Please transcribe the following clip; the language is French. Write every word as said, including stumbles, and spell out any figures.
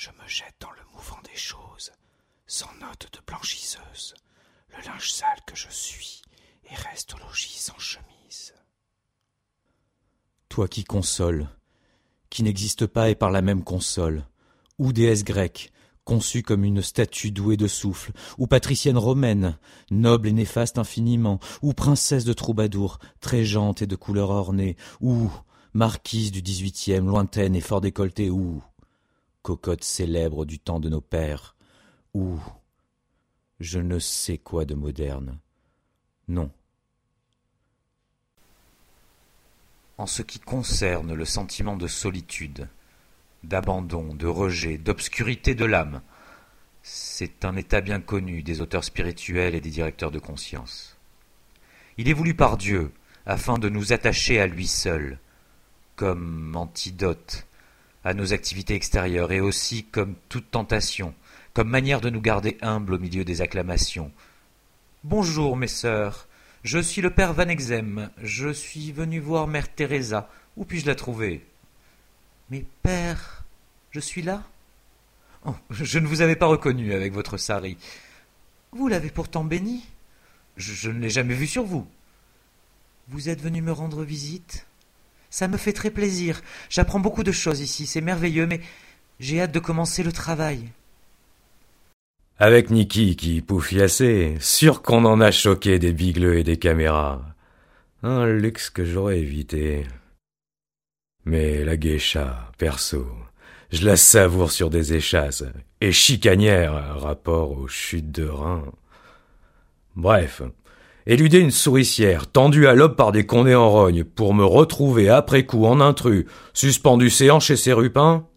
Je me jette dans le mouvant des choses, sans note de blanchisseuse, le linge sale que je suis, et reste au logis sans chemise. Toi qui consoles, qui n'existe pas et par la même console, ou déesse grecque, conçue comme une statue douée de souffle, ou patricienne romaine, noble et néfaste infiniment, ou princesse de troubadour, trégeante et de couleur ornée, ou marquise du dix-huitième, lointaine et fort décolletée, ou cocotte célèbre du temps de nos pères, ou je ne sais quoi de moderne. Non. En ce qui concerne le sentiment de solitude, d'abandon, de rejet, d'obscurité de l'âme, c'est un état bien connu des auteurs spirituels et des directeurs de conscience. Il est voulu par Dieu afin de nous attacher à lui seul, comme antidote à nos activités extérieures et aussi comme toute tentation, comme manière de nous garder humbles au milieu des acclamations. « Bonjour, mes sœurs, je suis le père Van Exem, je suis venu voir mère Teresa, où puis-je la trouver ?»« Mais père, je suis là ?»« Oh, je ne vous avais pas reconnu avec votre sari. »« Vous l'avez pourtant béni. Je, je ne l'ai jamais vu sur vous. »« Vous êtes venu me rendre visite ? Ça me fait très plaisir. J'apprends beaucoup de choses ici, c'est merveilleux, mais j'ai hâte de commencer le travail. » Avec Niki qui pouffiassait, sûr qu'on en a choqué des bigleux et des caméras. Un luxe que j'aurais évité. Mais la geisha, perso, je la savoure sur des échasses, et chicanière, rapport aux chutes de reins. Bref, éluder une souricière, tendue à l'aube par des condés en rogne, pour me retrouver après coup en intrus, suspendu séant chez ses rupins,